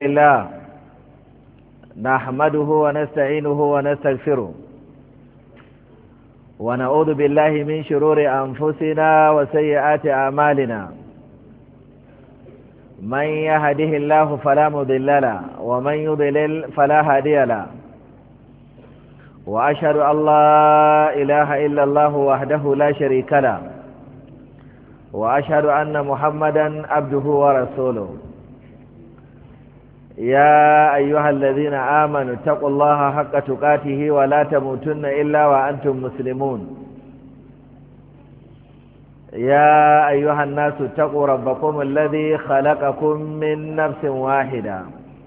الله نحمده ونستعينه ونستغفره ونعوذ بالله من شرور أنفسنا وسيئات أعمالنا من يهده الله فلا مضل له ومن يضلل فلا هادي له وأشهد أن لا إله إلا الله وحده لا شريك له وأشهد أن محمدا عبده ورسوله يا أيها الذين آمنوا اتقوا الله حق تقاته ولا تموتن إلا وأنتم مسلمون يا أيها الناس اتقوا ربكم الذي خلقكم من نفس واحدة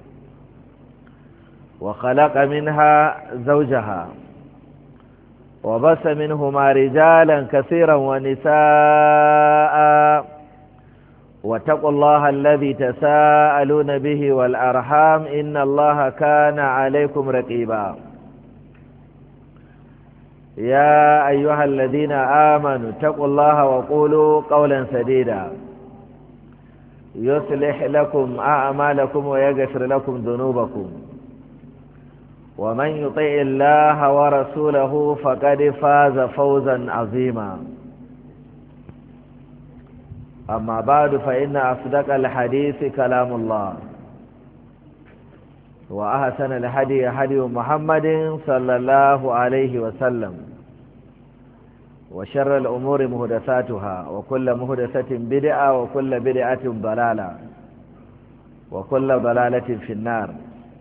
وخلق منها زوجها وبث منهما رجالا كثيرا ونساء واتقوا الله الذي تساءلون به والأرحام إن الله كان عليكم رقيبا يا أيها الذين آمنوا اتقوا الله وقولوا قولا سديدا يصلح لكم أعمالكم ويغفر لكم ذنوبكم ومن يطع الله ورسوله فقد فاز فوزا عظيما أما بعد فإن أصدق الحديث كلام الله وأحسن الهدي هدي محمد صلى الله عليه وسلم وشر الأمور محدثاتها وكل محدثة بدعة وكل بدعة ضلالة وكل ضلالة في النار.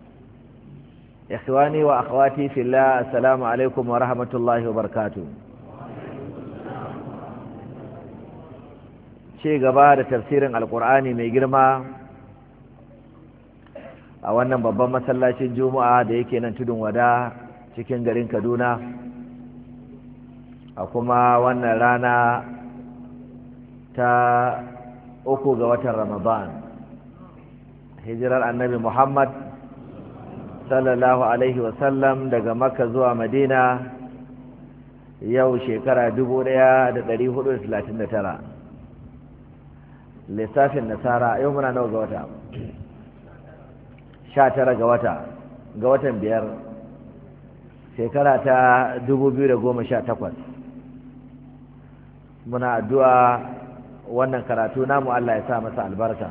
إخواني وأخواتي في الله السلام عليكم ورحمة الله وبركاته. ce gaba da tafsirin alkur'ani mai girma a wannan babban masallacin juma'a da yake nan tudun wada cikin garin kaduna a kuma wannan rana ta 3 ga watan ramadan hijirar annabi muhammad sallallahu alaihi wasallam daga makka zuwa madina yau shekara 1439 lissafin nasara yau muna nawa ga wata 19 ga watan 5 shekara ta 2018 muna addu'a wannan karatu namu Allah ya sa masa albarka.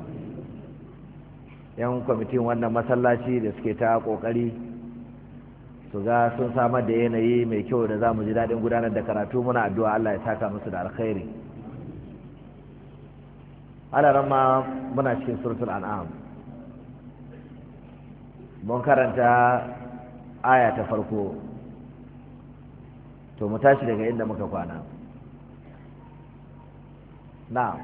Yan kwamitin wannan masallaci da suke ta kokari su ga sun samar da yanayi mai kyau da za mu ji daɗin gudanar da karatu muna addu'a Allah ya saka musu da alkhairi. Ala rama muna cikin suratul an'am mun karanta aya ta farko to mu tashi daga inda muka kwana. Na'am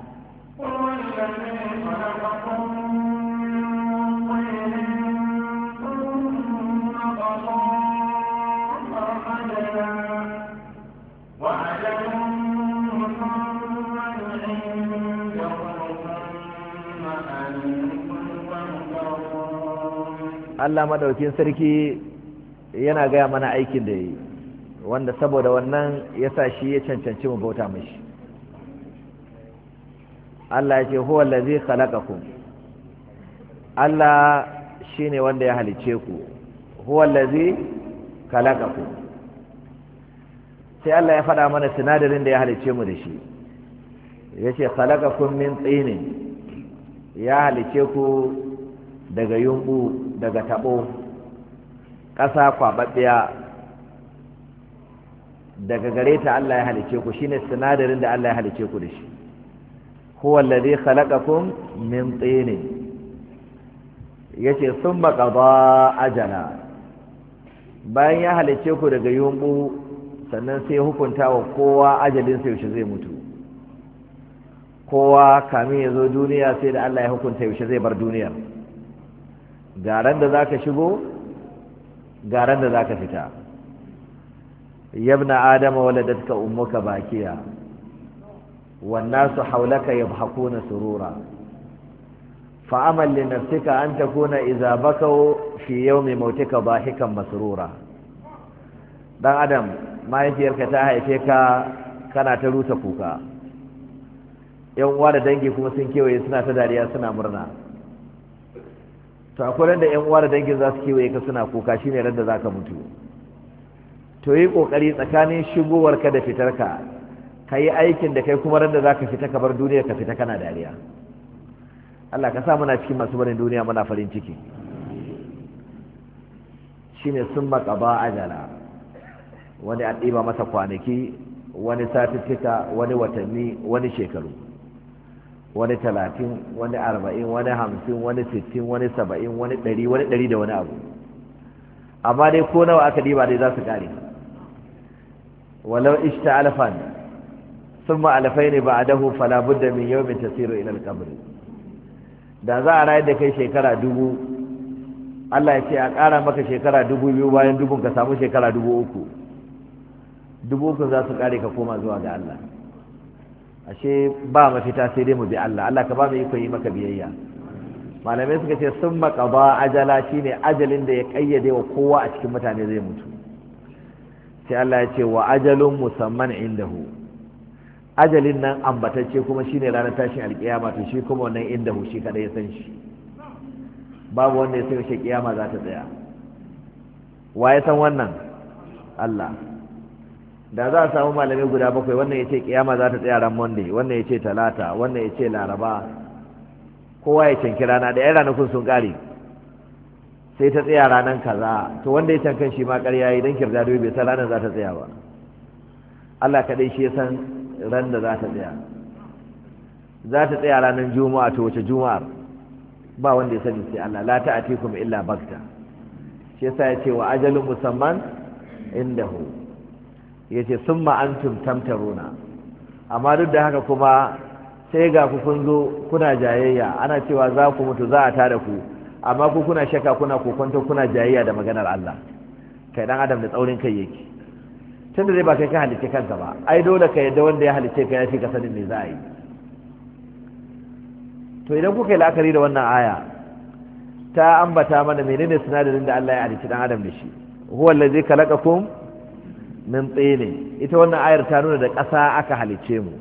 Allah madaukin sarki yana gaya mana aikin da yi wanda saboda wannan yasa shi ya cancanci mu bauta mishi. Allah ya ce huwa allazi khalaqakum, Allah shine wanda ya halice ku. Huwa allazi khalaqakum, sai Allah ya faɗa mana sinadarin da ya halice mu da shi. Yace khalaqakum min tinin, ya halice ku daga yumbu, daga tabo, ƙasa kwaɓaɓɓiya, daga gare ta Allah ya halice ku, shine sinadarin da Allah ya halice ku da shi. huwa alladhi khalaqakum min tin, yace thumma qada ajala, bayan ya halice ku daga yumbu sannan sai hukunta wa kowa ajalin sa yaushe zai mutu. Kowa kamin ya zo duniya sai da Allah ya hukunta yaushe zai bar duniyar. garan da zaka shigo garan da zaka fita. yabna adama waladatka ummuka bakiya wan nasu hawlaka yadhakuna surura fa'amal li nafsika an takuna idza bakaw fi yawmi mautika dahikan masrura. dan adam mahaifiyarka ta haife ka kana ta rusa kuka, yan uwa da dangi kuma sun kewaye suna ta dariya suna murna. to akwai ran da ƴan uwa da dangin za su kewaye ka suna kuka shine ran da za ka mutu. To yi kokari tsakanin shigowarka da fitarka ka yi aikin da kai kuma ran da za ka fita ka bar duniya ka fita kana dariya. Allah ka sa muna cikin masu barin duniya muna farin ciki. Shine sun maƙaba ajala, wani an ɗiba masa kwanaki, wani satuttuka, wani watanni, wani shekaru, wani 30, wani 40, wani 50, wani 60, wani 70, wani 100, wani 100 da wani abu. Amma dai ko nawa aka ɗiba dai za su ƙare. walau ishta alfan thumma alfaini ba'dahu fala budda min yawmin tasiru ila al-qabr. Da za a rayar da kai shekara 1000, Allah ya ce a ƙara maka shekara 2000 bayan 1000 ka samu shekara 3000. 3000 za su ƙare ka koma zuwa ga Allah. Ashe ba mafita sai dai mu bi Allah. Allah ka ba mu iko yi maka biyayya. Malamai suka ce sun maƙaba ajala shine ajalin da ya ƙayyade wa kowa a cikin mutane zai mutu. Sai Allah ya ce wa ajalun musamman indahu, ajalin nan ambatacce kuma shine ranar tashin alkiyama, to shi kuma wannan indahu shi kada ya san shi, babu wanda ya san shi kiyama za ta tsaya. Wa ya san wannan? Allah. Da za a samu malamai guda 7, wannan ya ce kiyama za ta tsaya ran Monday, wannan ya ce talata, wannan ya ce laraba, kowa ya canki rana da yan ranakun sun kare, sai ta tsaya ranar kaza, to wanda ya cankan shi ma ƙarya yi don kirda bai san ranar za ta tsaya ba. Allah kaɗai shi ya san ran da za ta tsaya. Za ta tsaya ranar juma'a, to wace juma'ar? Ba wanda ya sani sai Allah. La ta'atikum illa bakta. Shi yasa ya ce wa ajalun musamman indahu, ya ce summa antum tamtaruna. Amma duk da haka kuma sai ga ku kun zo kuna jayayya, ana cewa za ku mutu, za a tada ku, amma ku kuna shaka, kuna kokonto, kuna jayayya da maganar Allah. Kai dan adam da tsaurin kai yake. Tunda dai ba kai ka halice kanka ba, ai dole ka yadda wanda ya halice ka ya fi ka sanin me za a yi. To idan kuka yi la'akari da wannan aya, ta ambata mana menene sinadarin da Allah ya halice dan adam da shi. Huwa allazi khalaqakum min tin. Ita wannan ayar ta nuna da ƙasa aka halice mu.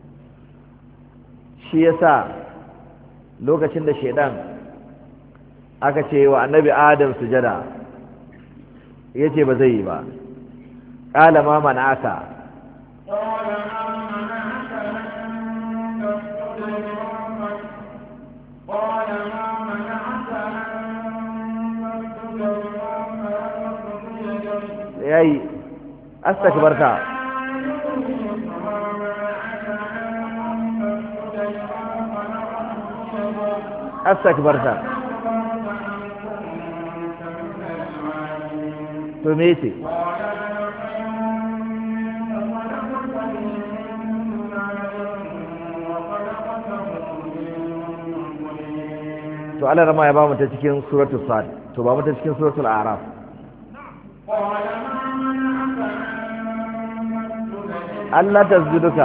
Shi yasa lokacin da shedan aka ce wa annabi Adam sujada, yace ba zai yi ba. Qala ma mana'aka, yayi astakbarta, astakbarta. To me yace? To Allah rama ya ba mu ta cikin suratul Sad, to ba mu ta cikin suratul A'raf. Allah tasjuduka,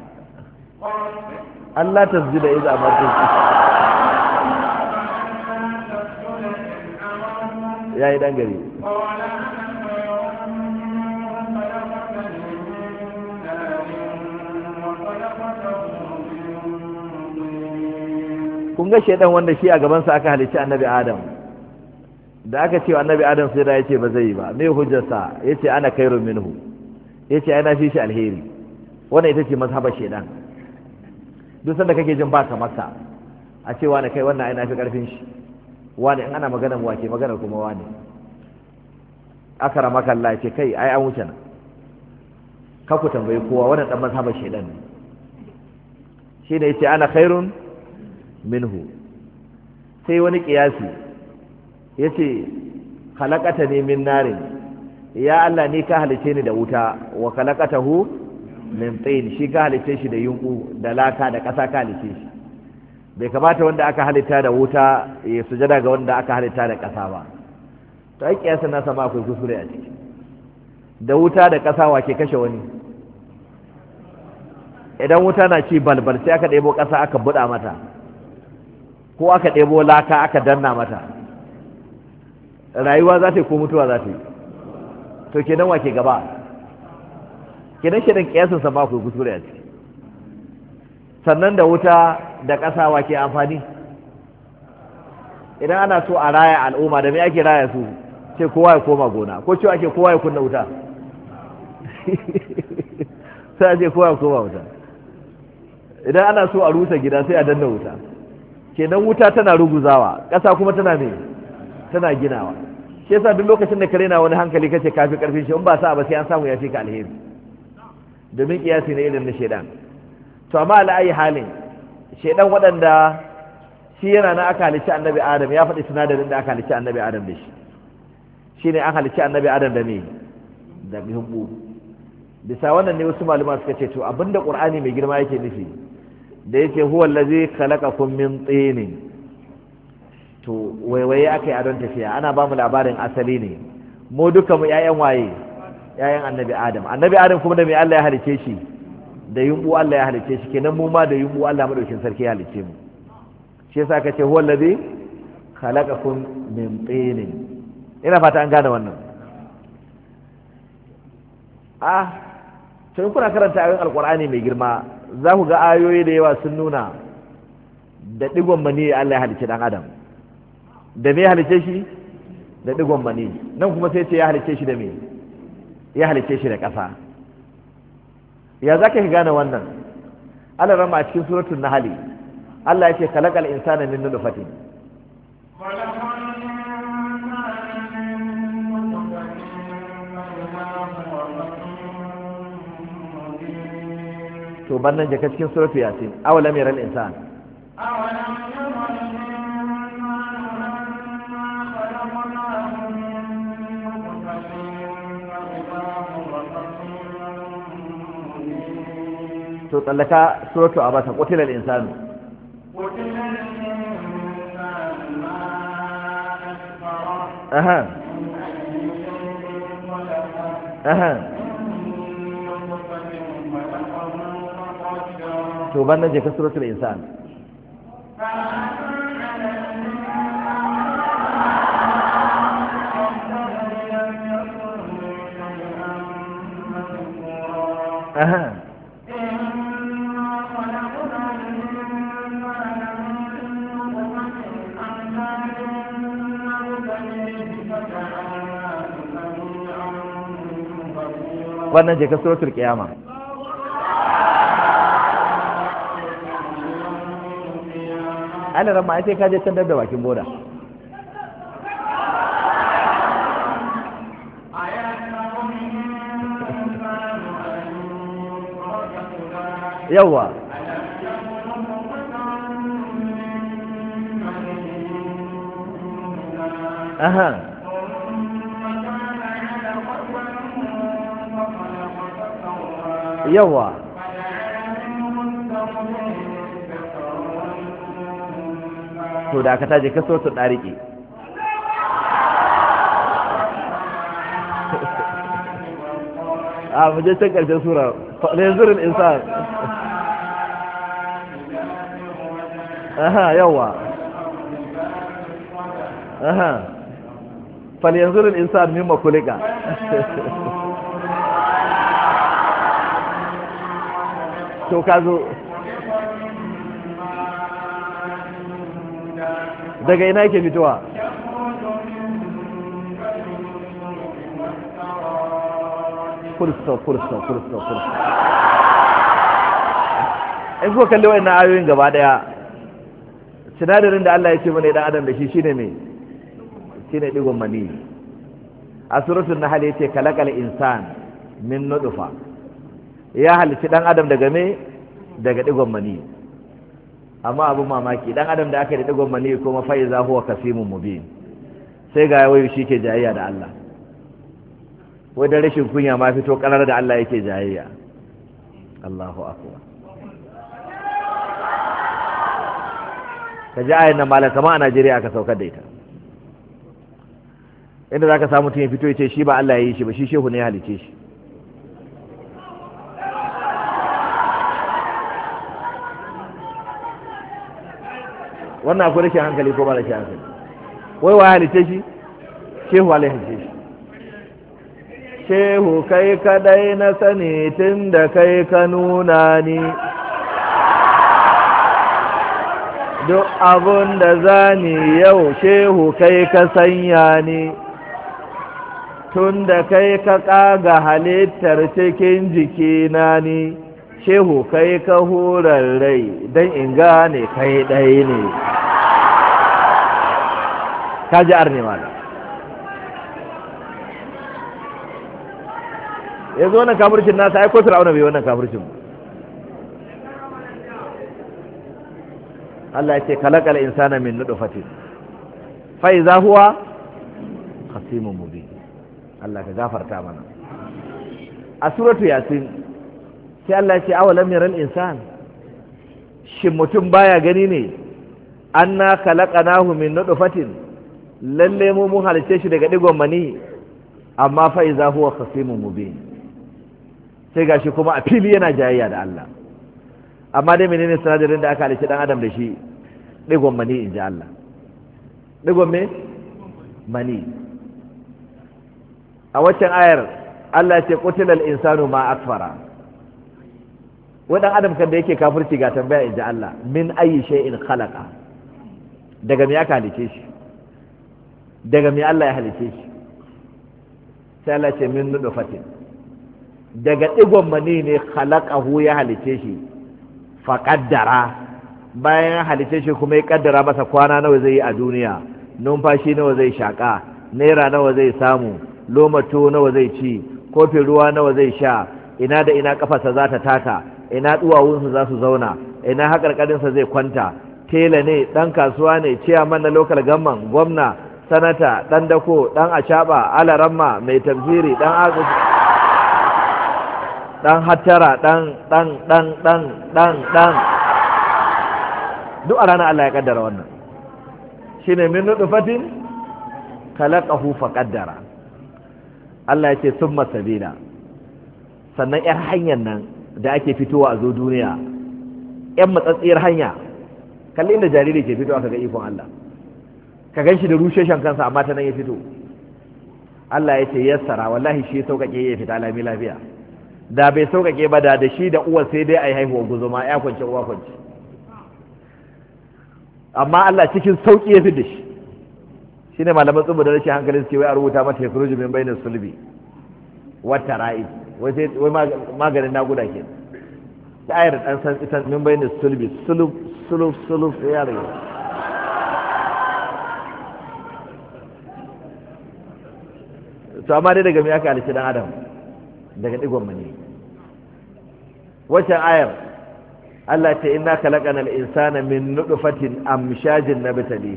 Allah tasjuda idza amartuka. Yayi dan gari. Kun ga shedan wanda shi a gabansa aka halicci annabi Adam, da aka ce annabi Adam sai da yace ba zai yi ba. Me hujjarsa? Yace ana khairun minhu, yace ai na fi shi alheri. Wannan ita ce mazhabar shedan. Duk sanda kake jin baka maka a ce wani kai wannan ai na fi karfin shi, wani in ana magana mu wake magana kuma wani akara maka Allah ce kai ai an wuce na, ka ku tambayi kowa, wannan dan mazhabar shedan ne. Shi ne yace ana khairun minhu. Sai wani kiyasi yace khalaqatani min narin, ya Allah ni ka halice ni da wuta, wa khalaqatahu min tin, shi ka halice shi da yunku da laka da ƙasa ka halice shi. Bai kamata wanda aka halitta da wuta ya sujada ga wanda aka halitta da ƙasa ba. To ai kiyasin nasa ma akwai kusure a ciki. Da wuta da ƙasa wa ke kashe wani? Idan wuta na ci balbal sai aka ɗebo ƙasa aka buɗa mata, ko aka ɗebo laka aka danna mata, rayuwa za ta yi ko mutuwa za ta yi? To kenan wa ke gaba? Kenan shirin kiyasinsa ba ku kuskure a ciki. Sannan da wuta da ƙasa wa ke amfani? idan ana so a raya al'umma da me ake raya su sai kowa ya koma gona ko cewa ake kowa ya kunna wuta sai ake kowa ya koma wuta. Idan ana so a rusa gida sai a danna wuta. Kenan wuta tana ruguzawa, ƙasa kuma tana me tana ginawa. Shi yasa duk lokacin da ka rena wani hankali kace kafi karfin shi in ba sa ba sai an samu ya fi ka alheri, domin kiyasi ne irin na shedan. To amma ala ayi halin shedan waɗanda shi yana na aka halicci annabi Adam, ya faɗi sinadarin da aka halicci annabi Adam da shi shine an halicci annabi Adam da me da hubbu. Bisa wannan ne wasu malama suka ce to abinda Qur'ani mai girma yake nufi da yake huwa allazi khalaqakum min tin, to waiwaye akai a don tafiya ana ba mu labarin asali ne. Mu duka mu ƴaƴan waye? ƴaƴan annabi Adam. Annabi Adam kuma da me Allah ya halice shi? Da yumbu Allah ya halice shi. Kenan mu ma da yumbu Allah madaukin sarki ya halice mu. Shi yasa aka ce huwa allazi khalaqakum min tin. Ina fata an gane wannan. To in kuna karanta ayoyin alkur'ani mai girma za ku ga ayoyi da yawa sun nuna da digon mani Allah ya halice dan adam. Da me ya halice shi? Da digon mani. Nan kuma sai ce ya halice shi da me? Ya halice shi da ƙasa. Ya zaka ka gane wannan? Allah rama a cikin suratul Nahl Allah ya ce khalaqal insana min nutfatin. To bannan jaka cikin suratu yasin awalam yaral insan to tsallaka suratu abasa qutilal insanu aha aha to bannan je ka suratul insan aha wannan je ka suratul qiyama ana ran ma sai ka je can da bakin boda yawa aha yawa to da ka taje ka so su dariki a muje can karshen sura ne zurin insan aha yawa aha fal yanzur al insan mimma khuliqa to kazo daga ina yake fitowa kursto in kuka kalli wa'annan ayoyin gaba daya sinadarin da Allah ya ce mana dan adam da shi shine me shine digon mani. A suratul nahl yace kalakal insan min nutfa, ya halici dan adam daga me daga digon mani. Amma abin mamaki dan adam da aka yi da digon mani kuma fa iza huwa kasimun mubin, sai ga wayo shike jayayya da Allah. Wai da rashin kunya ma fito karar da Allah yake jayayya. Allahu akbar. Ka ji ayin nan malam kama a Najeriya aka saukar da ita, inda za ka samu mutum ya fito ya ce shi ba Allah ya yi shi ba, shi shehu ne ya halice shi. Wannan akwai rashin hankali ko ba rashin hankali? Wai wa halice shi? Shehu Allah ya halice shi. Shehu kai kadai na sani tun da kai ka nuna ni. duk abun da zani yau shehu kai ka sanya ni tun da kai ka ƙaga halittar cikin jikina ni shehu kai ka hurar rai don in gane kai ɗaya ne ka ji arne ma ya zo wannan kafircin nasa ai ko fir'auna bai wannan kafircin Allah ya ce kalakal insana min nutfatin fa idza huwa khasimun mubin Allah ka gafarta mana a suratu yasin sai Allah ya ce awalam yaral insan shin mutum baya gani ne anna khalaqnahu min nutfatin lalle mu mun halice shi daga digon mani amma fa idza huwa khasimun mubin sai gashi kuma a fili yana jayayya da Allah amma dai menene sinadarin da aka halice dan adam da shi digon mani inji Allah digon me mani a waccan ayar Allah ya ce qutilal insanu ma akfara wadan adam kan da yake kafirci ga tambaya inji Allah min ayi shay'in khalaqa daga me aka halice shi daga me Allah ya halice shi sai Allah ya ce min nutfatin daga digon mani ne khalaqahu ya halice shi fa qaddara bayan halice shi kuma ya kaddara masa kwana nawa zai yi a duniya numfashi nawa zai shaka naira nawa zai samu lomato nawa zai ci kofin ruwa nawa zai sha ina da ina kafarsa za ta taka ina duwawunsa za su zauna ina haƙarƙarinsa zai kwanta tela ne ɗan kasuwa ne ciyaman na local government gwamna sanata ɗan dako ɗan acaɓa alaramma mai tafsiri ɗan agaji ɗan hattara ɗan duk a ranar Allah ya kaddara wannan shine min nutfatin khalaqahu fa qaddara Allah ya ce summa sabila sannan yar hanyar nan da ake fitowa a zo duniya yan matsatsiyar hanya kalli inda jariri ke fitowa kaga ikon Allah ka ganshi da rusheshen kansa amma ta nan ya fito Allah ya ce yassara wallahi shi sauƙaƙe ya fita lami lafiya da bai sauƙaƙe ba da shi da uwar sai dai a yi haihuwa guzuma ya kwance uwa kwance amma Allah cikin sauƙi ya fi da shi shi ne malaman tsubu da rashin hankali suke wai a rubuta mata ya furuji min bainin sulbi wata ra'i wai maganin naguda ke da ayar dan san ita min bainin sulbi sulub ya rage to amma dai daga me aka halitta dan adam daga digon mani wacce ayar Allah ce inna khalaqanal insana min nutfatin amshajin nabtalihi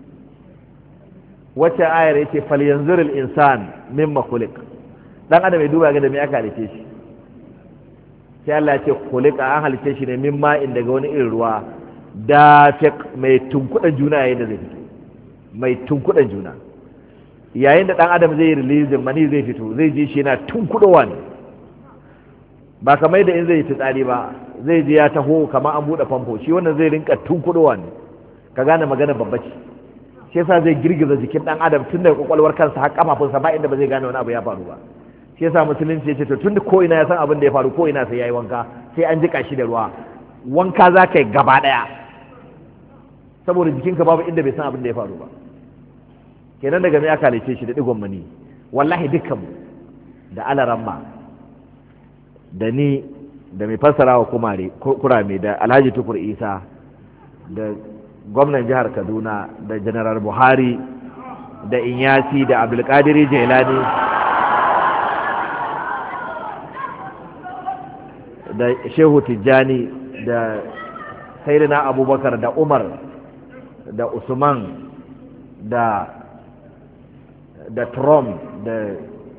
wacce ayar yace falyanzuril insan mimma khuliq dan adam ya duba ga da me aka halice shi sai Allah ya ce khuliqa an halice shi ne min ma'in daga wani irin ruwa dafiq mai tunkudan juna yayin da zai fito mai tunkudan juna yayin da dan adam zai release mani zai fito zai ji shi yana tunkudowa ne ba kamar da in zai fitsari ba zai ji ya taho kamar an bude famfo shi wannan zai rinka tunkudowa ne ka gane magana babba ce shi yasa zai girgiza jikin dan adam tun daga kwakwalwar kansa har kafafunsa ba inda ba zai gane wani abu ya faru ba shi yasa musulunci yace to tun da ko ina ya san abin da ya faru ko ina sai yayi wanka sai an jika shi da ruwa wanka za ka yi gaba daya saboda jikinka babu inda bai san abin da ya faru ba kenan daga me aka halice shi da digon mani wallahi dukkan da alaramma da ni da mai fassara wa kurame da alhaji tukur isa da gwamnan jihar kaduna da janaral buhari da inyasi da abdulkadiri jailani da shehu tijjani da sayyidina abubakar da umar da usman da trump da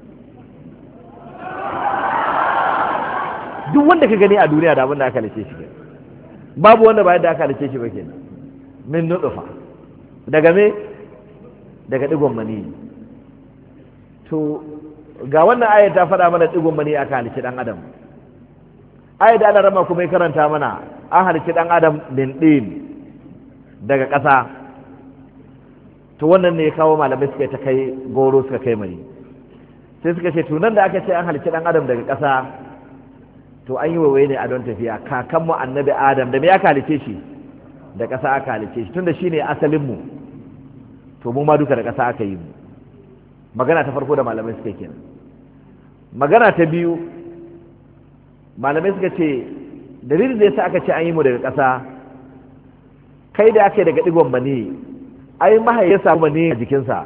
duk wanda ka gani a duniya da abin da aka halice shi babu wanda ba yadda aka halice shi ba kenan min nutfa daga me daga digon mani to ga wannan ayat ta faɗa mana digon mani aka halice dan adam ayat da Allah rama kuma ya karanta mana an halice dan adam min din daga ƙasa to wannan ne ya kawo malamai suka ta kai goro suka kai mani sai suka ce tunan da aka ce an halice dan adam daga ƙasa to an yi wawaye ne a don tafiya kakanmu annabi adam da me ya halice shi da ƙasa aka halice shi tunda shine asalin mu to mu ma duka da ƙasa aka yi mu. Magana ta farko da malamai suka kenan. Magana ta biyu, malamai suka ce dalilin da yasa aka ce an yi mu daga ƙasa, kai da aka yi daga digon bane, ai mahaifi ya samu bane a jikinsa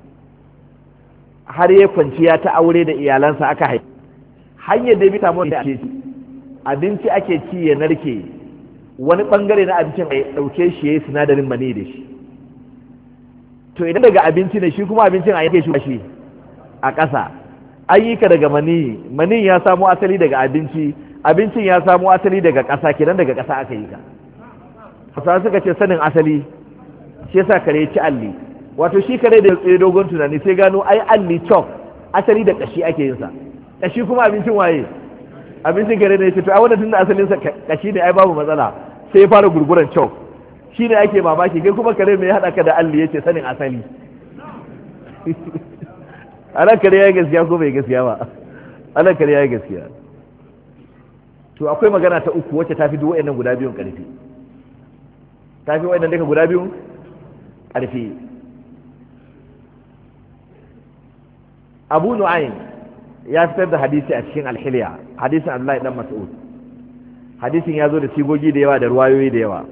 har ya kwanciya ta aure da iyalansa aka haifi. Hanyar da bi samu da abinci ake ci ya narke, wani bangare na abincin a ɗauke shi ya yi sinadarin mani da shi. To idan daga abinci ne, shi kuma abincin a yake shi a ƙasa, ayyuka daga mani ya samo asali daga abinci, abincin ya samo asali daga ƙasa, kenan daga ƙasa aka yi ka. Hausawa suka ce sanin asali shi yasa kare ci alli. Wato shi kare da tsaye dogon tunani sai gano ai alli chalk asali da kashi ake yin sa, kashi kuma abincin waye? Abincin kare ne. Ce to ai wannan tunda asalin sa kashi ne, ai babu matsala, sai ya fara gurguran chalk. Shi ne ake mamaki, kai kuma kare mai haɗa ka da alli yace sanin asali. Ana kare ya gaskiya ko bai gaskiya ba? Ana kare ya gaskiya. To akwai magana ta uku wacce ta fi duk wayannan guda biyun ƙarfi. Ta fi wayannan duka guda biyun ƙarfi. Abu Nu'aym ya fitar da hadisi a cikin Al-Hilya, hadisin Abdullahi dan Mas'ud. Hadisin ya zo da sigogi da yawa da ruwayoyi da yawa.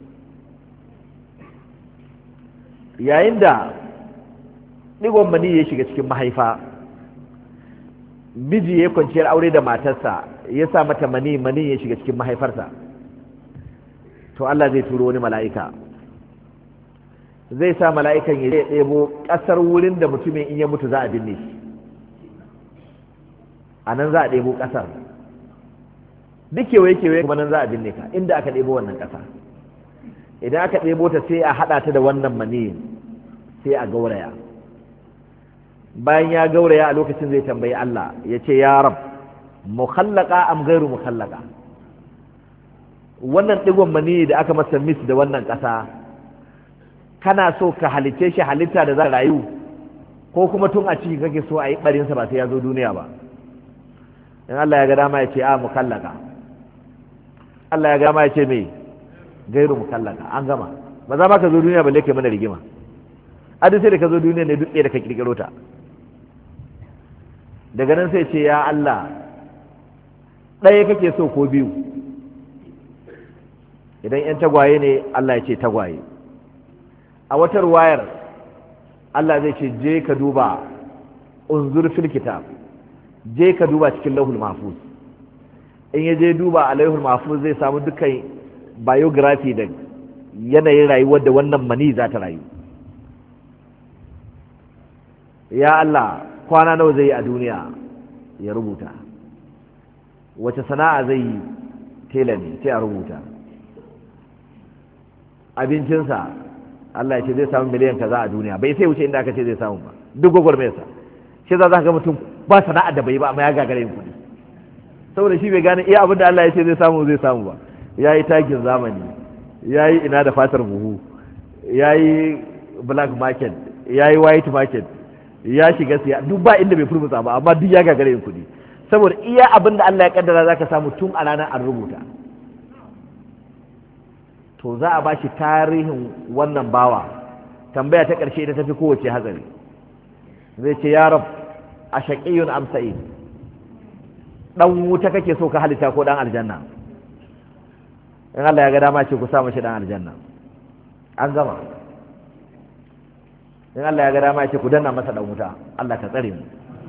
Yayin da digon mani ya shiga cikin mahaifa, miji ya kwanciyar aure da matarsa, ya sa mata mani ya shiga cikin mahaifarsa, to Allah zai turo wani mala'ika, zai sa mala'ikan ya ɗebo ƙasar wurin da mutumin in ya mutu za a binne shi. A nan za a ɗebo ƙasar, duk kewaye kuma nan za a binne ka, inda aka ɗebo wannan ƙasa. Idan aka ɗebo ta sai a haɗa ta da wannan maniyin, sai a gauraya. Bayan ya gauraya a lokacin zai tambayi Allah, ya ce ya rab, mukhallaka am gairu mukhallaka, wannan ɗigon maniyi da aka masa mis da wannan ƙasa, kana so ka halice shi halitta da za a rayu, ko kuma tun a ciki kake so a yi ɓarinsa ba sai ya zo duniya ba? In Allah ya ga dama ya ce a mukallaka, Allah ya ga dama ya ce me gairu mukallaka, an gama. Ba za ma ka zo duniya balle kai mana rigima. Adi sai da ka zo duniya ne duk da ka kirkiro ta. Daga nan sai ce ya Allah, ɗaya kake so ko biyu? Idan ‘yan tagwaye ne, Allah ya ce tagwaye. A wata ruwayar Allah zai ce je ka duba unzur fil kitab, je ka duba cikin lauhul mahfuz. In ya je duba a lauhul mahfuz zai samu dukkan biography da yanayin rayuwar da wannan mani za ta rayu. Ya Allah, kwana nawa zai yi a duniya? Ya rubuta. Wace sana'a zai yi? Tela ne, sai a rubuta. Abincinsa Allah ya ce zai samu miliyan kaza a duniya, bai sai wuce inda aka ce zai samu ba, duk gwagwarmayarsa. Shi za ka ga mutum ba sana'ar da bai ba, amma ya gagara yin kuɗi, saboda shi bai gane iya abin da Allah ya ce zai samu ba. Ya yi takin zamani, ya yi ina da fatar buhu, ya yi black market, ya yi white market, ya shiga siya, duk ba inda bai furmutsa ba, amma duk ya gagara yin kuɗi, saboda iya abin da Allah ya kaddara za ka samu tun a ranar an rubuta. To za a ba shi tarihin wannan bawa. Tambaya ta ƙarshe ita tafi kowace hatsari. Zai ce ya rab, a shaƙiyun am sa'id, ɗan wuta kake so ka halitta ko ɗan aljanna? In Allah ya ga dama ce ku sa mashi ɗan aljanna, an gama. In Allah ya ga dama ce ku danna masa ɗan wuta, Allah ka tsare mu.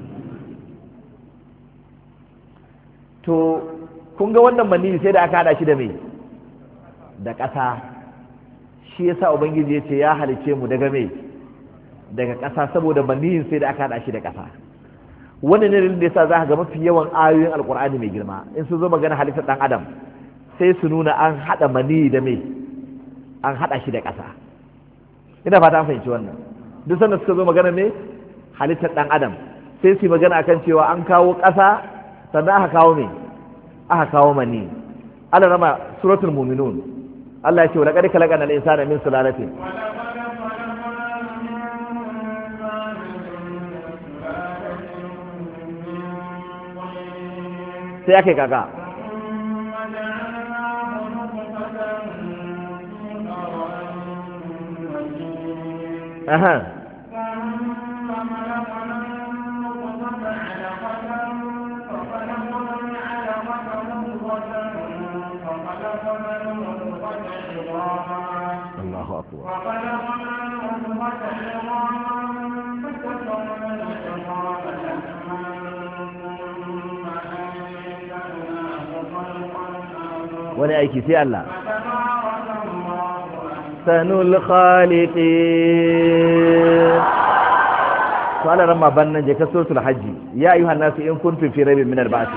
To kun ga wannan maniyyi sai da aka haɗa shi da me? Da ƙasa. Shi yasa ubangiji ya ce ya halice mu daga me? Daga ƙasa, saboda maniyin sai da aka haɗa shi da ƙasa. Wannan ne da yasa za ka ga mafi yawan ayoyin alkur'ani mai girma in sun zo magana halittar ɗan adam sai su nuna an haɗa maniyi da me? An haɗa shi da ƙasa. Ina fata an fahimci wannan. Duk sanda suka zo magana me? Halittar ɗan adam sai su yi magana akan cewa an kawo ƙasa sannan aka kawo me? Aka kawo maniyi. Allah rama suratul mu'minun, Allah ya ce wa laqad khalaqana al-insana min sulalatin, sai ake kaga aha Allahu akbar wani aiki sai Allah sanul khaliqin qala ramma bannan je ka suratul hajji ya ayyuhan nasu in kuntum fi raybin min al-ba'th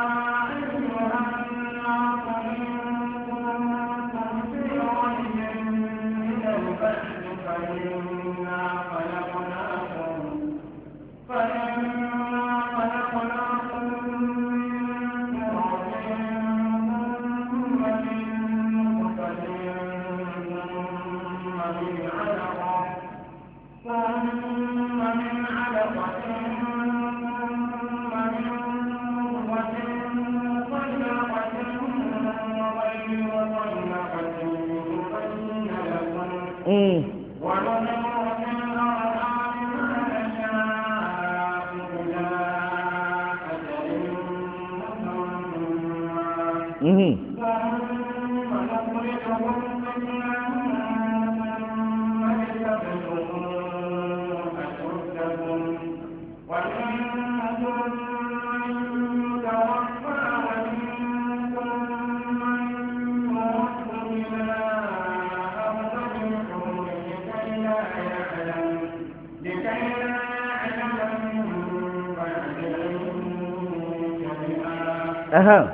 aha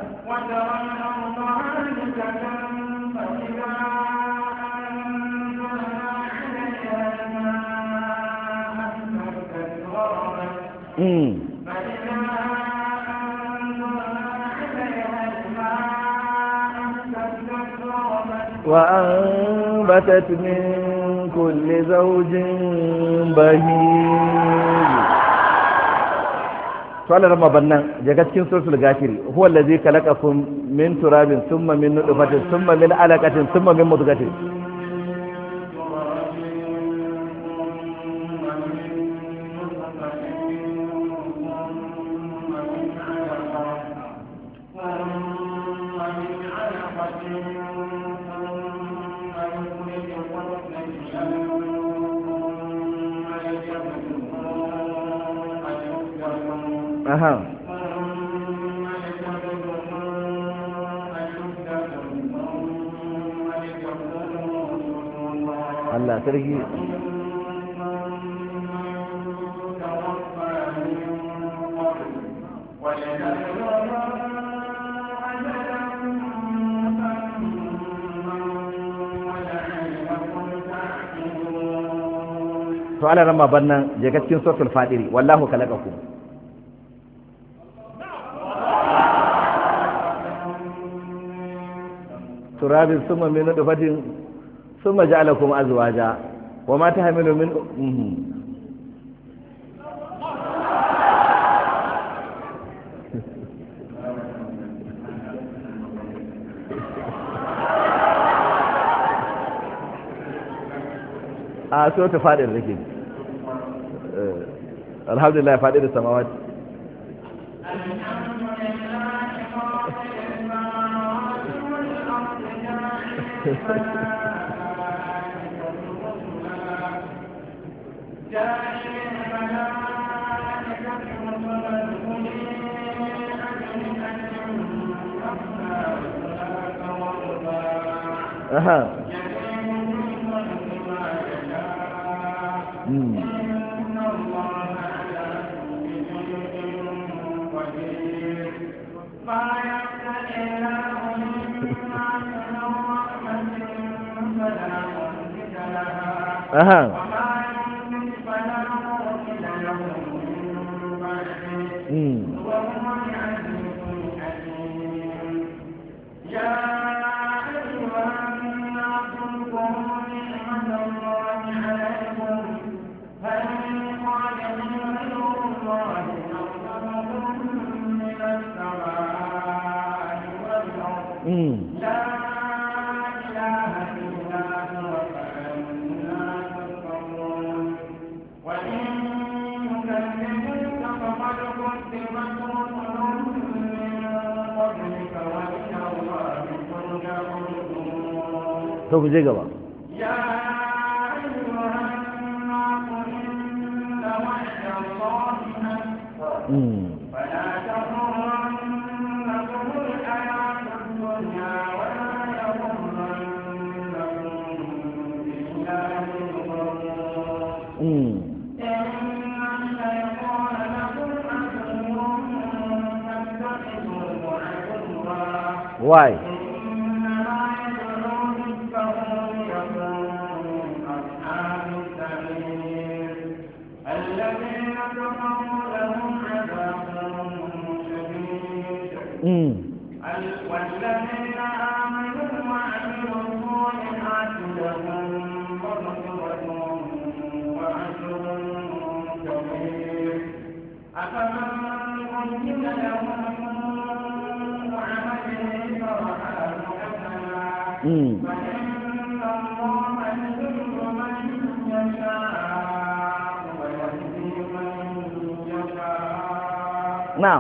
وأنبتت من كل زوج بهيج قال رب بنان جاكتين سورة الغافر هو الذي خلقكم من تراب ثم من نطفة ثم من علقة ثم من مضغة aha Allah sarki to ala rama bannan je cikin suratul fadiri wallahu khalaqakum turabin summa min nutfatin summa ja'alakum azwaja wama tahmilu min a so ta fadin rake alhamdulillah fadin samawati aha aha to ku je gaba Why? والذين آمنوا وعملوا الصالحات لهم مغفرة وأجر كبير أفمن قيل له عمله فرآه حسنا فإن الله يضل من يشاء ويهدي من يشاء نعم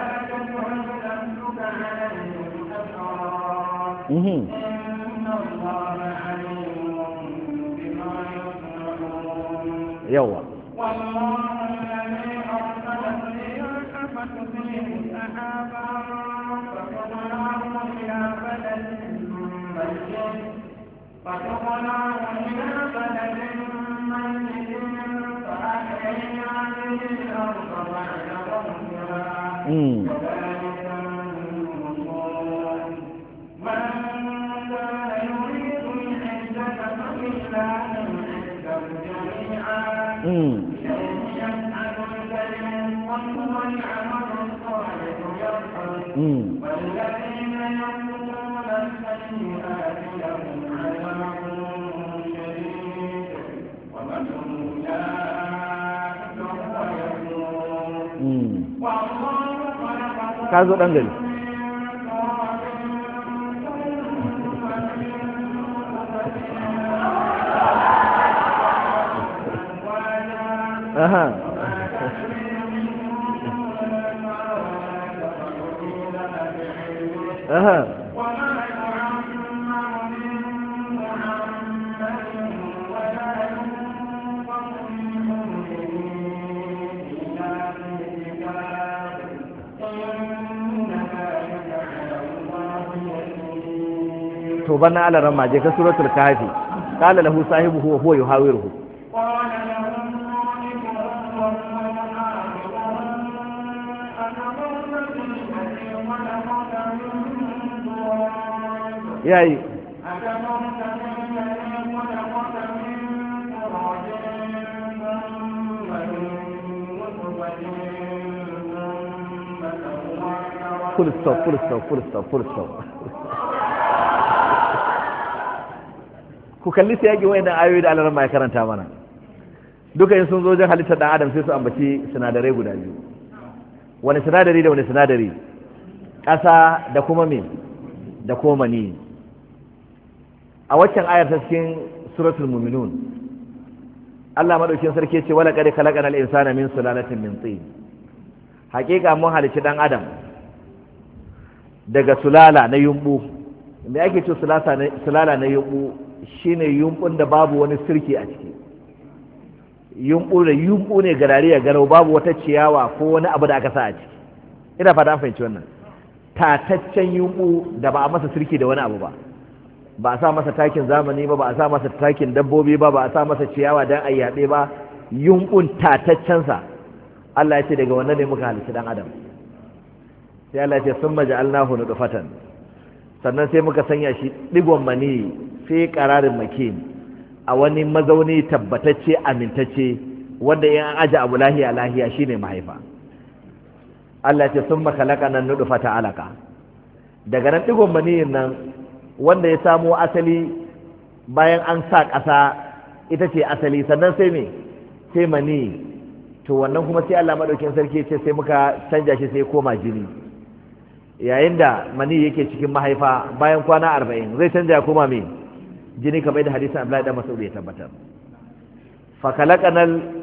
إن الله عليم بما يصنعون يوا والله الذي أرسل الرياح فتثير سحابا فسقناه إلى بلد ميت فأحيينا به الأرض بعد موتها كذلك والذين يقولون السيئات لهم عذاب شديد ومثل أولئك هو يقول والله خلقكم وما يعمر من محمد ولا ينقص من عمره إلا في كتاب إن ذلك على الله يسير. توبنا على رمى جاء سورة الكهف قال له صاحبه وهو يحاوره yayi full stop ku kalli sai yake wayannan ayoyi da Allah ya karanta mana duka in sun zo wajen halittar dan adam sai su ambaci sinadarai guda biyu wani sinadari da wani sinadari ƙasa da kuma me da kuma mani a waccan ayar ta cikin suratul mu'minun Allah madaukin sarki ce wala qad khalaqana al-insana min sulalatin min tin haƙiƙa mun halicci dan adam daga sulala na yumbu me ake ce sulala na yumbu shine yumbun da babu wani sirki a ciki yumbu ne garare ya garau babu wata ciyawa ko wani abu da aka sa a ciki ina fata an fahimci wannan tataccen yumbu da ba a masa sirki da wani abu ba ba a sa masa takin zamani ba a sa masa takin dabbobi ba a sa masa ciyawa don ayyabe ba yumbun tataccensa Allah ya ce daga wannan ne muka halitta dan adam sai Allah ya ce sun maja'alnahu nutfatan sannan sai muka sanya shi digon mani fi qararin makin a wani mazauni tabbatacce amintacce wanda in an aje abu lahiya shine mahaifa Allah ce sun makalaka nan nudufata alaka daga nan digon maniyin nan wanda ya samo asali bayan an sa ƙasa ita ce asali sannan sai me sai mani to wannan kuma sai Allah madaukin sarki ce sai muka canja shi sai koma jini yayin da mani yake cikin mahaifa bayan kwana 40 zai canja ya koma me jini kamar da hadisin Abdullahi da Mas'ud ya tabbatar fa khalaqanal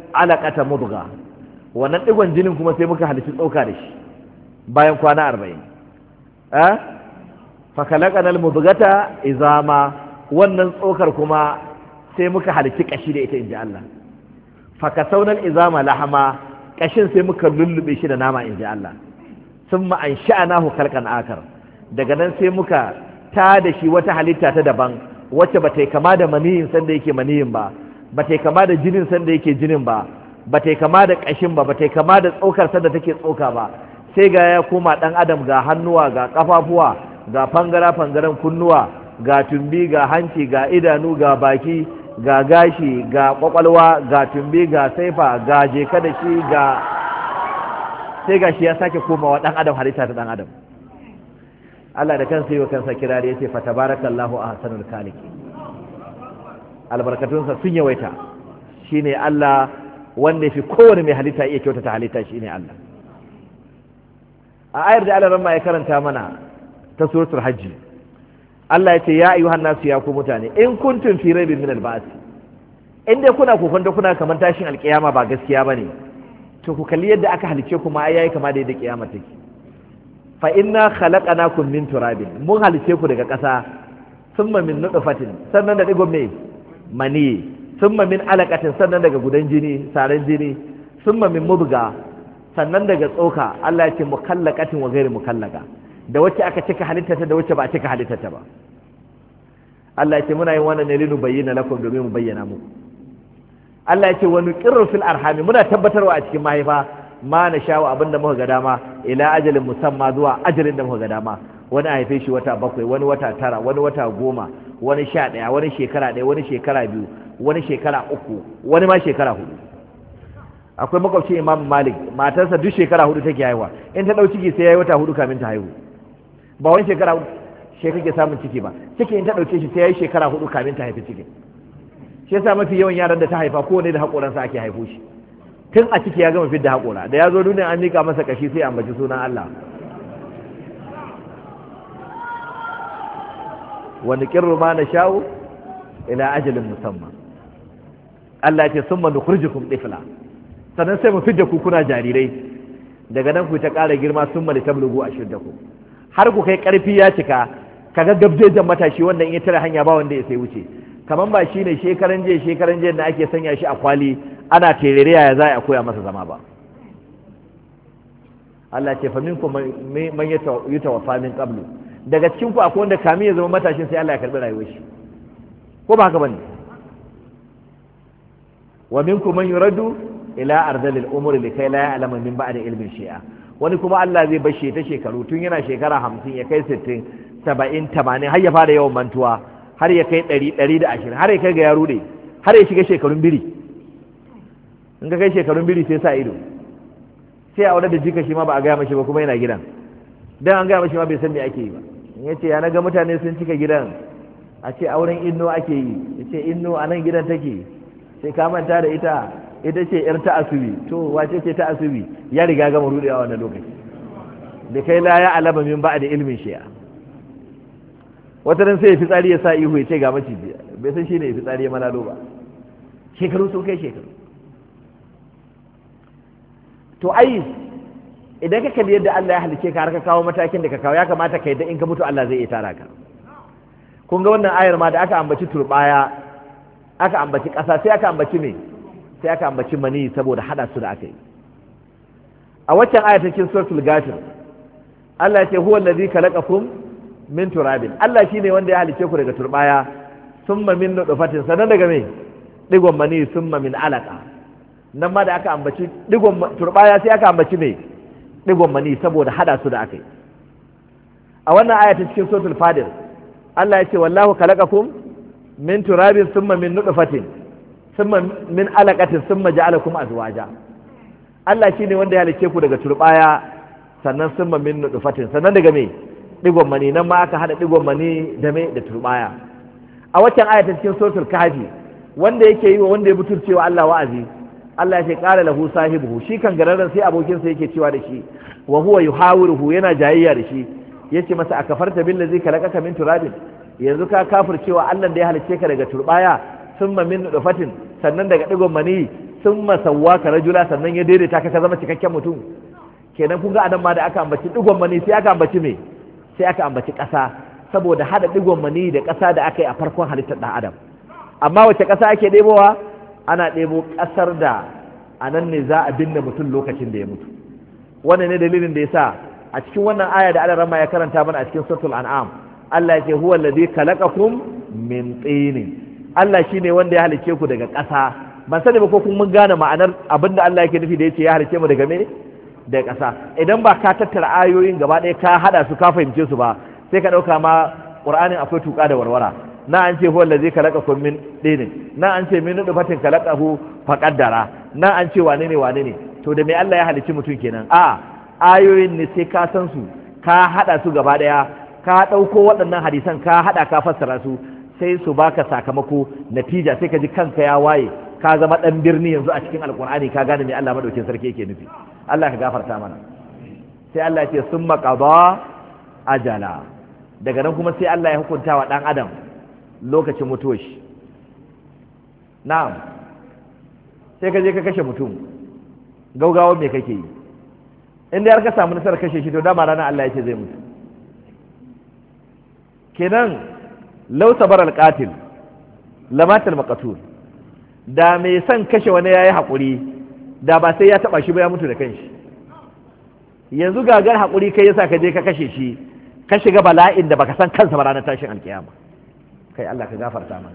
alaqata mudgha wannan digon jinin kuma sai muka halitta tsoka da shi bayan kwana 40 fa khalaqana al-mudghata izama wannan tsokar kuma sai muka halitta kashi da ita inji Allah fa kasawna al-izama lahama kashin sai muka lullube shi da nama inji Allah thumma ansha'nahu khalqan akar daga nan sai muka da shi wata halitta ta daban wacce ba ta kama da maniyin sanda yake maniyin ba ba ta kama da jinin sanda yake jinin ba ba ta kama da kashin ba ta kama da tsokar sanda take tsoka ba sai ga ya koma dan adam ga hannuwa ga kafafuwa ga fangaren kunnuwa ga tumbi ga hanci ga idanu ga baki ga gashi ga kwakwalwa ga tumbi ga saifa ga jeka da shi ga sai ga shi ya sake komawa dan adam halitta ta dan adam Allah da kansa yi wa kansa kirari ya ce fa tabarakallahu ahsanul khaliqin albarkatunsa sun yawaita shine Allah wanda yafi kowane mai halitta iya kyautata halitta shine Allah a ayar da Allah ramma ya karanta mana ta suratul hajji Allah ya ce ya ayyuhan nasu ya ku mutane in kuntum fi raibin min al-ba'th in dai kuna kokonta kuna kamar tashin alkiyama ba gaskiya bane to ku kalli yadda aka halice ku ma yayi kama da yadda kiyama take fa inna khalaqnakum min turabin mun halice ku daga ƙasa thumma min nutfatin sannan da digon mai mani thumma min alaqatin sannan daga gudan jini saran jini thumma min mudga sannan daga tsoka Allah ya ce mukallaqatin wa ghairi mukallaqa da wacce aka cika halittata da wacce ba a cika halittata ba Allah ya ce muna yin wannan ne linu bayyana lakum domin mu bayyana muku Allah ya ce wa nuqirru fil arhami muna tabbatarwa a cikin mahaifa ma na shawo abinda muka ga dama ila ajalin musamma zuwa ajalin da muka ga dama wani a haife shi wata 7 wani wata 9 wani wata 10 wani 11 wani shekara 1 wani shekara 2 wani shekara 3 wani ma shekara 4 akwai makwabcin Imam Malik matarsa duk shekara 4 take haihuwa in ta dau ciki sai yayi wata 4 kamin ta haihu ba wani shekara kake samun ciki ba ciki in ta dauke shi sai yayi shekara 4 kamin ta haifi ciki shi yasa mafi yawan yaran da ta haifa kowane da hakoransa ake haifo shi tun a ciki ya gama fidda haƙora da ya zo duniya an nika masa kashi sai ambaci sunan Allah wani kirru ma na sha'u ila ajalin musamman Allah ya ce sun manu kurjikun ɗifla sannan sai mu fidda ku kuna jarirai daga nan ku ta ƙara girma sun mali tablugu a shirda ku har ku kai ƙarfi ya cika kaga gabjejen matashi wanda in ya tare hanya ba wanda ya sai wuce kaman ba shine shekaran jiya da ake sanya shi a kwali ana terere ya za a koya masa zama ba Allah ce fa minkum man yatawaffa min qablu daga cikin ku akwai wanda kamin ya zama matashin sai Allah ya karbi rayuwar shi ko ba haka bane wa minkum man yuraddu ila ardalil umur likai la ya'lamu min ba'di ilmin shay'a wani kuma Allah zai bashe ta shekaru tun yana shekara 50 ya kai 60 70 80 har ya fara yawan mantuwa har ya kai 100 120 har ya kai ga yaro ne har ya shiga shekarun biri in ka kai shekarun biri sai sa ido sai a wadda da jika shi ma ba a gaya mashi ba kuma yana gidan dan an gaya mashi ma bai san me ake yi ba in yace ya naga mutane sun cika gidan a ce auren inno ake yi yace inno a nan gidan take sai ka manta da ita ce yar ta asubi to wace ce ta asubi ya riga gama rudewa wannan lokaci da kai la ya alama min ba da ilmin shi'a wata ran sai ya fitsari ya sa ihu ya ce ga maciji bai san shine ya fitsari ya malalo ba shekaru sun kai shekaru to ai idan ka kalli yadda Allah ya halice ka har ka kawo matakin da ka kawo ya kamata ka yadda in ka mutu Allah zai iya tara ka kun ga wannan ayar ma da aka ambaci turbaya aka ambaci ƙasa sai aka ambaci me sai aka ambaci mani saboda hada su da aka yi a waccan ayar cikin suratul ghafir Allah ya ce huwa allazi khalaqakum min turabin Allah shine wanda ya halice ku daga turbaya summa min nutfatin sanan daga me digon mani summa min alaqa nan ma da aka ambaci digon turbaya sai aka ambaci me digon mani saboda hada su da aka yi a wannan aya ta cikin suratul fadir Allah ya ce wallahu khalaqakum min turabin thumma min nutfatin thumma min alaqatin thumma ja'alakum azwaja Allah shine wanda ya halice ku daga turbaya sannan thumma min nutfatin sannan daga me digon mani nan ma aka hada digon mani da me da turbaya a waccan aya ta cikin suratul kahfi wanda yake yi wa wanda ya butulcewa Allah wa'azi Allah ya ce qala lahu sahibuhu shi kan gararan sai abokinsa yake cewa da shi wa huwa yuhawiruhu yana jayayya da shi yace masa akafarta billazi khalaqaka min turabin yanzu ka kafircewa Allah da ya halice ka daga turbaya summa min nutfatin sannan daga digon mani thumma sawwaka rajula, sannan ya daidaita ka zama cikakken mutum. Kenan kun ga adam ma da aka ambaci digon mani sai aka ambaci me? Sai aka ambaci ƙasa, saboda hada digon mani da ƙasa da aka yi a farkon halittar ɗan adam. Amma wace ƙasa ake ɗebowa? Ana ɗebo ƙasar da a nan ne za a binne mutum lokacin da ya mutu. Wannan ne dalilin da ya sa a cikin wannan aya da Allah ya karanta mana a cikin suratul an'am, Allah ya ce huwa allazi khalaqakum min tin. Allah shine wanda ya halice ku daga ƙasa. Ban sani ba ko kun mun gane ma'anar abinda Allah yake nufi da yace ya halice mu daga me? Daga ƙasa. Idan ba ka tattara ayoyin gaba ɗaya ka hada su ka fahimce su ba, sai ka ɗauka ma Qur'anin akwai tuka da warwara. Na an ce huwa allazi khalaqakum min tin, na an ce min nutfatin khalaqahu faqaddara, na an ce wane ne. To da me Allah ya halicci mutum kenan? Ayoyin ne sai ka san su, ka hada su gaba daya, ka dauko waɗannan hadisan ka hada ka fassara su, sai su baka sakamako, natija, sai ka ji kanka ya waye, ka zama dan birni yanzu a cikin alqur'ani, ka gane me Allah madaukin sarki yake nufi. Allah ka gafarta mana. Sai Allah ya ce summa qada ajala, daga nan kuma sai Allah ya hukunta wa dan adam lokacin mutuwar shi. Na'am, sai ka je ka kashe mutum, gaugawa me kake yi? Inda har ka samu nasarar kashe shi, to dama ranar Allah ya ce zai mutu. Kenan law sabar al-qatil lamatal maqtul, da mai son kashe wani yayi hakuri, da ba sai ya taba shi ba ya mutu da kanshi. Yanzu gagar hakuri kai yasa ka je ka kashe shi, ka shiga bala'in da baka san kansa ba ranar tashin alkiyama. Kai Allah ka gafarta mana.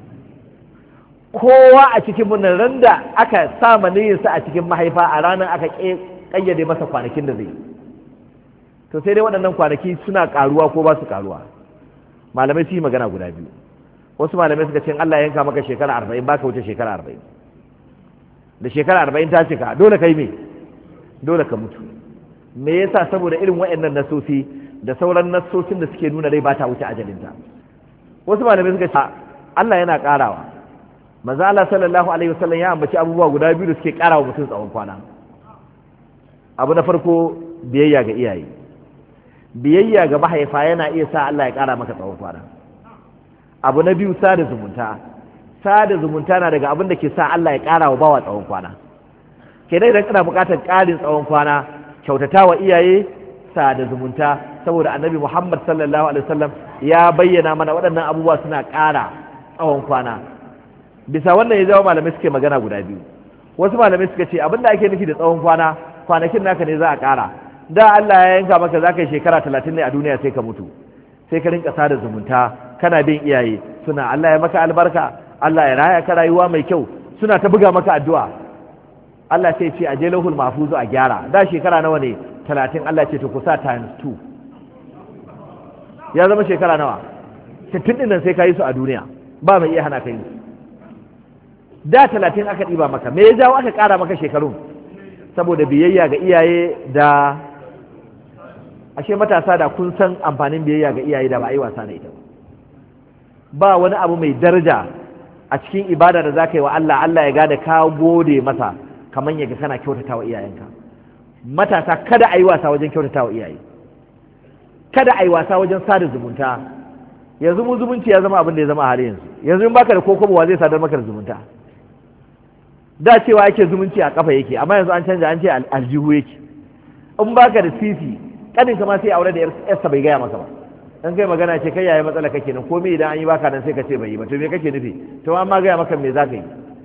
Kowa a cikin mun ran da aka sa maniyinsa a cikin mahaifa, a ranar aka kayyade masa kwanakin da zai. To sai dai waɗannan kwanaki suna karuwa ko ba su karuwa. Malamai su yi magana guda biyu. Wasu malamai suka ce Allah ya yanka maka shekara 40, baka wuce shekara 40. Da shekara 40 ta cika, dole kai me? Dole ka mutu. Me yasa? Saboda irin waɗannan nasosi da sauran nasosin da suke nuna rai ba ta wuce ajalinta. Wasu malamai suka ce Allah yana karawa. Manzo Allah sallallahu alaihi wasallam ya ambaci abubuwa guda biyu da suke karawa mutum tsawon kwana. Abu na farko, biyayya ga iyaye. Biyayya ga mahaifa yana iya sa Allah ya kara maka tsawon kwana. Abu na biyu, sada zumunta. Sada zumunta na daga abin da ke sa Allah ya kara wa bawa tsawon kwana. Kenan idan kana buƙatar ƙarin tsawon kwana, kyautata wa iyaye, sada zumunta, saboda Annabi Muhammad sallallahu alaihi wasallam ya bayyana mana waɗannan abubuwa suna ƙara tsawon kwana. Bisa wannan ya zama malamai suke magana guda biyu. Wasu malamai suka ce abin da ake nufi da tsawon kwana, kwanakin naka ne za a ƙara. Da Allah ya yanka maka za ka yi shekara 30 ne a duniya sai ka mutu, sai ka rinka sada zumunta, kana bin iyaye, suna Allah ya maka albarka, Allah ya raya ka rayuwa mai kyau, suna ta buga maka addu'a. Allah sai ce a je lahul mahfuzu a gyara. Da shekara nawa ne? 30. Allah ce to ku sa times 2, ya zama shekara nawa? 60 din nan sai ka yi su a duniya, ba mai iya hana ka yi. Da 30 aka ɗiba maka, me ya jawo aka ƙara maka shekarun? Saboda biyayya ga iyaye. Da ashe matasa, da kun san amfanin biyayya ga iyaye da ba a yi wasa da ita ba. Wani abu mai daraja a cikin ibada da za ka yi wa Allah, Allah ya gada ka gode masa, kamar yaga kana kyautata wa iyayenka. Matasa, kada a yi wasa wajen kyautata wa iyaye, kada a yi wasa wajen sada zumunta. Yanzu mu zumunci ya zama abin da ya zama a hali yanzu. Yanzu in baka da kokobowa zai sadar maka da zumunta. Da cewa yake zumunci a kafa yake, amma yanzu an canja, an ce aljihu yake. In baka da sisi, kadin ka ma sai aure da yarsa bai gaya maka ba. Dan kai magana ce kai yayi matsala kake nan, komai idan an yi baka nan sai ka ce bai yi ba. To me kake nufi? To amma gaya maka me zaka yi?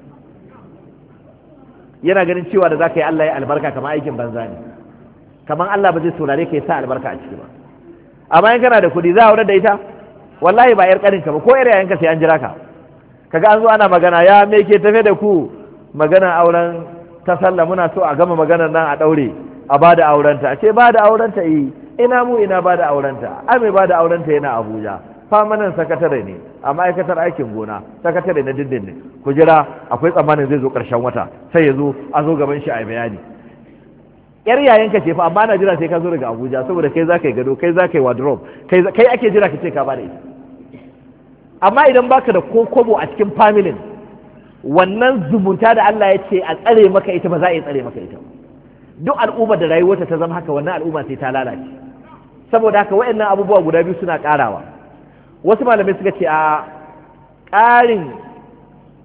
Yana ganin cewa da zaka yi Allah ya albarka, kamar aikin banza ne, kamar Allah ba zai saurare ka ya sa albarka a ciki ba. Amma in kana da kuɗi za a aure da ita, wallahi ba yar kaninka ba, ko yar yayanka sai an jira ka. Kaga an zo ana magana, ya me ke tafe da ku? Magana auren ta sallah, muna so a gama maganar nan a daure, a bada aurenta. A ce bada aurenta? Ina mu ina bada aurenta? Ai mai bada aurenta yana Abuja, famanan sakatare ne a ma'aikatar aikin gona, sakatare na dindindin. Ku jira, akwai tsammanin zai zo ƙarshen wata, sai ya zo a zo gaban shi a bayani. Yar yayanka ce fa, amma ana jira sai ka zo daga Abuja, saboda kai za ka yi gado, kai za ka yi wardrobe, kai ake jira ka ce ka bada ita. Amma idan baka da ko kobo a cikin familin, wannan zumunta da Allah ya ce a tsare maka ita, ba za a yi tsare maka ita. Duk al'ummar da rayuwarta ta zama haka, wannan al'umma sai ta lalace. Saboda haka waɗannan abubuwa guda biyu suna ƙarawa. Wasu malamai suka ce a ƙarin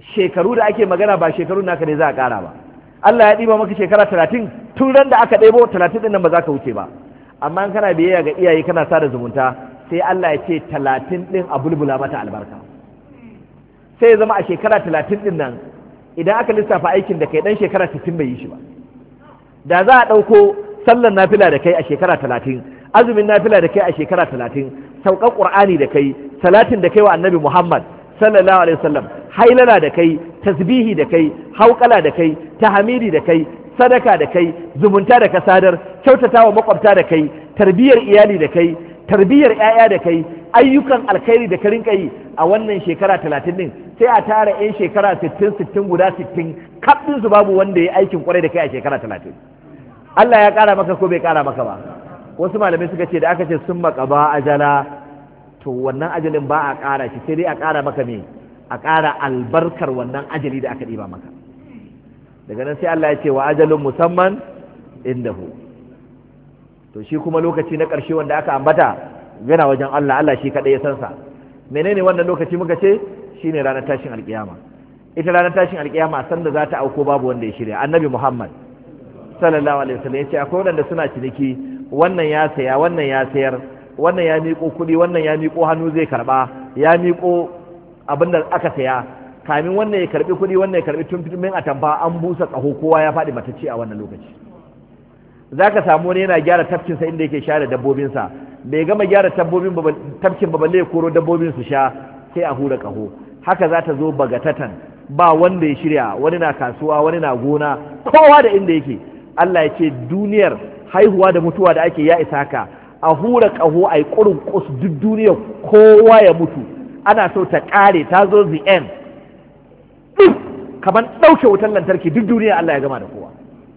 shekaru da ake magana ba shekaru naka ne za a ƙara ba. Allah ya ɗiba maka shekara 30 tun ran da aka ɗebo 30 ɗin nan ba za ka wuce ba, amma in kana biyayya ga iyaye kana sada zumunta sai Allah ya ce 30 ɗin a bulbula mata albarka. Sai ya zama a shekara 30 ɗin nan idan aka lissafa aikin da kai ɗan shekara 60 bai yi shi ba. Da za a ɗauko sallar nafila da kai a shekara 30, azumin nafila da kai a shekara 30, sauƙar ƙur'ani da kai, salatin da kai wa annabi Muhammad sallallahu alaihi wasallam, hailala da kai, tasbihi da kai, hauƙala da kai, tahmidi da kai, sadaka da kai, zumunta da kasadar, kyautatawa makwabta da kai, tarbiyyar iyali da kai, tarbiyyar ƴaƴa da kai, ayyukan alkhairi da ka rinka yi a wannan shekara 30 din, sai a tara ƴan shekara 60 guda 60 kaɗin su babu wanda ya aikin kwarai da kai a shekara 30. Allah ya ƙara maka ko bai ƙara maka ba? Wasu malamai suka ce da aka ce sun maƙaba ajala, to wannan ajalin ba a ƙara shi, sai dai a ƙara maka me? A ƙara albarkar wannan ajali da aka ɗiba maka. Daga nan sai Allah ya ce wa ajalin musamman indahu. To shi kuma lokaci na ƙarshe wanda aka ambata yana wajen Allah, Allah shi kaɗai ya san sa. Menene wannan lokaci muka ce? Shine ranar tashin alƙiyama. Ita ranar tashin alƙiyama sanda za ta auko babu wanda ya shirya. Annabi Muhammad sallallahu alaihi wasallam ya ce akwai wanda suna ciniki, wannan ya saya, wannan ya sayar, wannan ya miƙo kuɗi, wannan ya miƙo hannu zai karɓa, ya miƙo abin da aka saya, kamin wannan ya karɓi kuɗi, wannan ya karɓi tumfimin atamfa, an busa ƙaho, kowa ya faɗi matacce a wannan lokaci. Za ka samu wani yana gyara tafkinsa inda yake share dabbobinsa, bai gama gyara tafkin ba balle ya koro dabbobin su sha, sai a hura ƙaho. Haka za ta zo bagatatan, ba wanda ya shirya, wani na kasuwa, wani na gona, kowa da inda yake. Allah ya ce duniyar haihuwa da mutuwa da ake ya isa haka, a hura ƙaho a yi ƙurin ƙus duk duniyar kowa ya mutu, ana so ta ƙare, ta zo the end, kamar ɗauke wutar lantarki duk duniya Allah ya gama da kowa.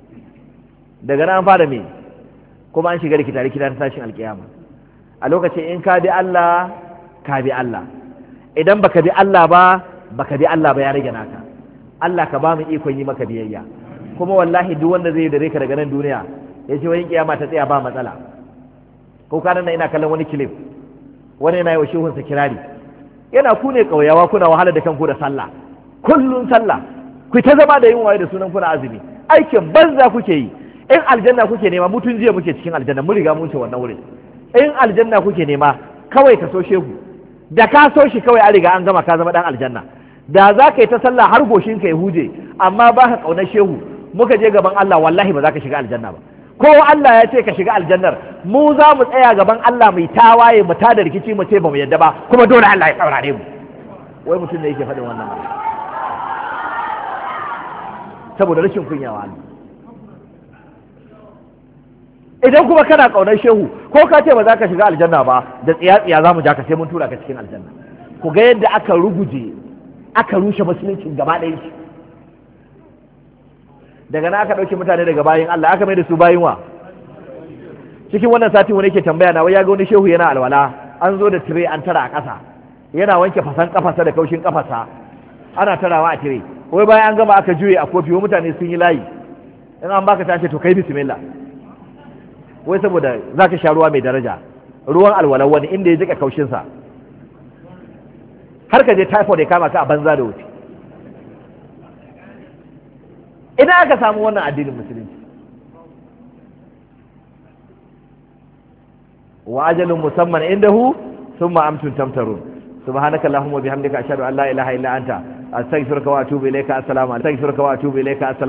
Daga nan an fara me kuma an shiga rikita ta tashin alƙiyama. A lokacin in ka bi Allah ka bi Allah, idan baka bi Allah ba ya rage naka. Allah ka ba mu ikon yi maka biyayya. Kuma wallahi duk wanda zai dare ka daga nan duniya ya ce wani kiyama ta tsaya ba matsala. Ko kanan nan ina kallon wani kilif, wani yana yi wa shehunsa kirari, yana ku ne ƙauyawa kuna wahala da kanku da sallah, kullun sallah, ku ta zama da yin waye da sunan kuna azumi, aikin banza kuke yi. In aljanna kuke nema, mutun jiya muke cikin aljanna, mun riga mun ce wannan wurin. In aljanna kuke nema, kawai ka so shehu, da ka so shi kawai an riga an gama, ka zama dan aljanna. Da za ka yi ta sallah har goshin ka ya huje, amma ba ka ƙaunar shehu, muka je gaban Allah wallahi ba za ka shiga aljanna ba. Ko Allah ya ce ka shiga aljannar, mu za mu tsaya gaban Allah mai tawaye mu tada rikici mu ce ba mu yadda ba, kuma dole Allah ya saurare mu. Wai mutum ne yake faɗin wannan ba, saboda rashin kunyawa Allah. Idan kuma kana ƙaunar shehu, ko ka ce ba za ka shiga aljanna ba, da tsiya-tsiya za mu ja ka sai mun tura ka cikin aljanna. Ku ga yadda aka ruguje, aka rushe musulunci gaba ɗaya shi. Daga nan aka ɗauke mutane daga bayin Allah, aka mai da su bayin wa. Cikin wannan satin wani ke tambaya na, wai ya ga wani shehu yana alwala, an zo da tire an tara a ƙasa, yana wanke fasan kafarsa da kaushin kafarsa, ana tarawa a tire. Wai bayan an gama aka juye a kofi, wai mutane sun yi layi, in an baka tace to kai bismillah. Wai saboda za ka sha ruwa mai daraja, ruwan alwalan wani inda ya jika kaushinsa, har ka je typhoid ya kama ka a banza da wuce. Idan aka samu wannan addinin musulunci, wa ajalun musamman indahu thumma amtum tamtarun. Subhanaka Allahumma bihamdika ashhadu an la ilaha illa anta astaghfiruka wa atubu ilayka. Assalamu alaikum.